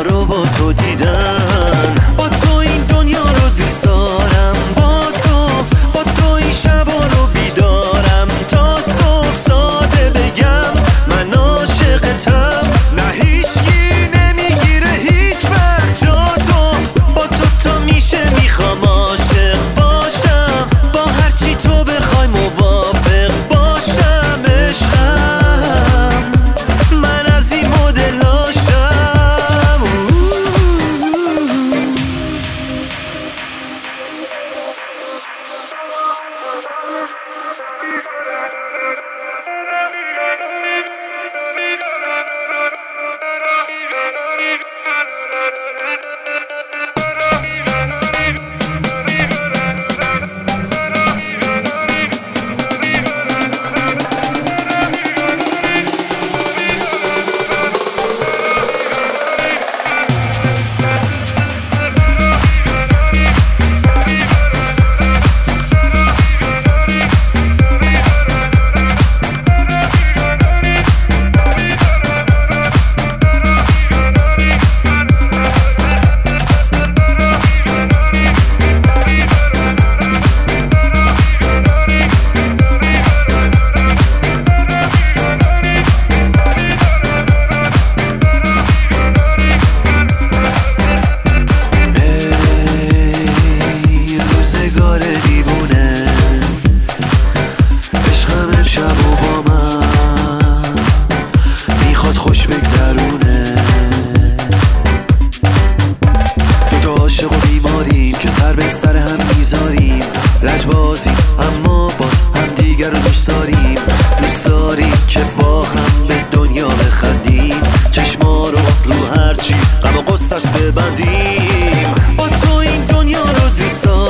رو با تو دیدن. با تو این دنیا رو دوست دارم، با تو این شبا رو بیدارم، تا صبح ساده بگم من عاشقتم. نه هیچکی نمیگیره هیچ وقت جا تو، با تو تا میشه میخوام عاشق باشم، با هرچی تو بخوای موافق باشم. عشقم من از این مدلاشم. خوش بگذرونه دوتا عاشق و بیماریم که سر به سر هم میذاریم، لجبازی اما باز هم دیگر رو دوست داریم که با هم به دنیا بخندیم، چشما رو هرچی غم و غصه‌اش ببندیم. با تو این دنیا رو دوست داریم،